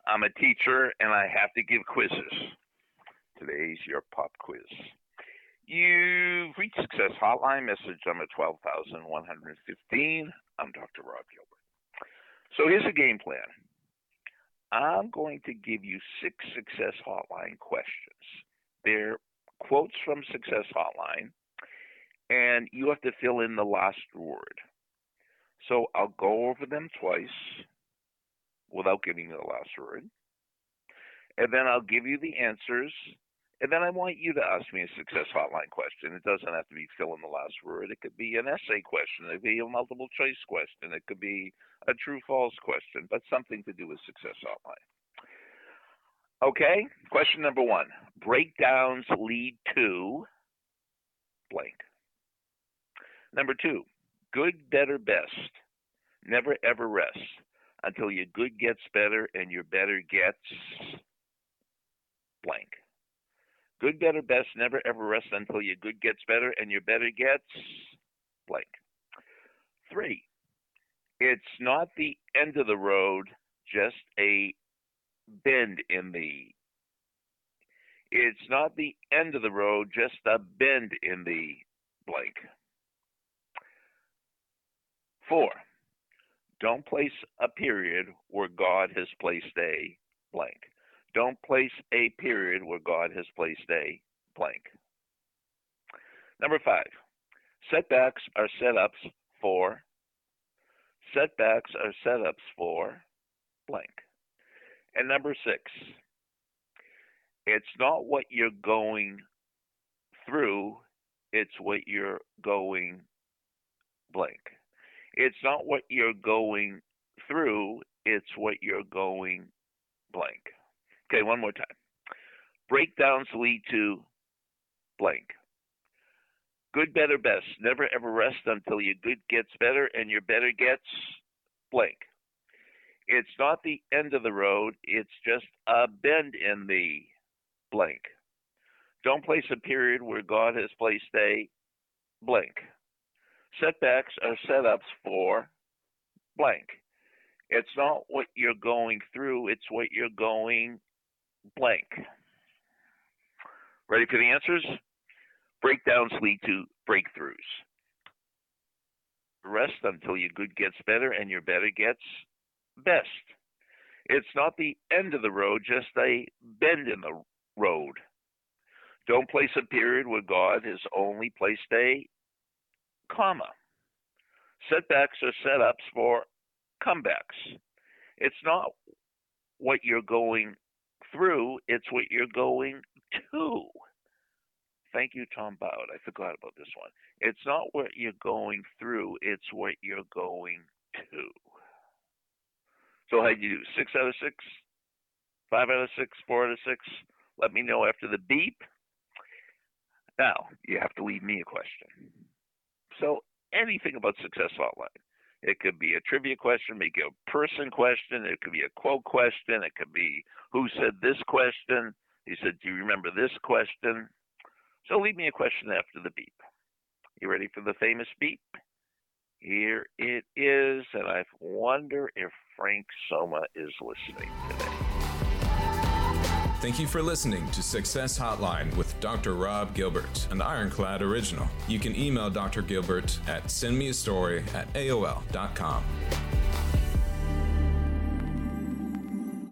I'm a teacher, and I have to give quizzes. Today's your pop quiz. You've reached Success Hotline, message number 12,115. I'm Dr. Rob Gilbert. So here's a game plan. I'm going to give you 6 Success Hotline questions. They're quotes from Success Hotline, and you have to fill in the last word. So I'll go over them twice without giving you the last word, and then I'll give you the answers, and then I want you to ask me a Success Hotline question. It doesn't have to be fill in the last word. It could be an essay question. It could be a multiple choice question. It could be a true-false question, but something to do with Success Hotline. Okay, question number 1. Breakdowns lead to blank. Number 2, good, better, best. Never, ever rest until your good gets better and your better gets blank. Good, better, best. Never, ever rest until your good gets better and your better gets blank. 3, it's not the end of the road, just a bend in the. It's not the end of the road, just a bend in the blank. 4, don't place a period where God has placed a blank. Don't place a period where God has placed a blank. Number 5, setbacks are setups for. Setbacks are setups for blank. And number 6, it's not what you're going through, it's what you're going blank. It's not what you're going through, it's what you're going blank. Okay, one more time. Breakdowns lead to blank. Good, better, best. Never, ever rest until your good gets better and your better gets blank. It's not the end of the road. It's just a bend in the blank. Don't place a period where God has placed a blank. Setbacks are setups for blank. It's not what you're going through. It's what you're going blank. Ready for the answers? Breakdowns lead to breakthroughs. Rest until your good gets better and your better gets best. It's not the end of the road, just a bend in the road. Don't place a period where God has only placed a comma. Setbacks are setups for comebacks. It's not what you're going through, it's what you're going to. Thank you, Tom Bowd. I forgot about this one. It's not what you're going through, it's what you're going to. So how'd you do? 6 out of 6? 5 out of 6? 4 out of 6? Let me know after the beep. Now, you have to leave me a question. So anything about Success Hotline. It could be a trivia question, maybe a person question, it could be a quote question, it could be who said this question. He said, do you remember this question? So leave me a question after the beep. You ready for the famous beep? Here it is, and I wonder if Frank Soma is listening today. Thank you for listening to Success Hotline with Dr. Rob Gilbert, an Ironclad original. You can email Dr. Gilbert at sendmeastory@aol.com.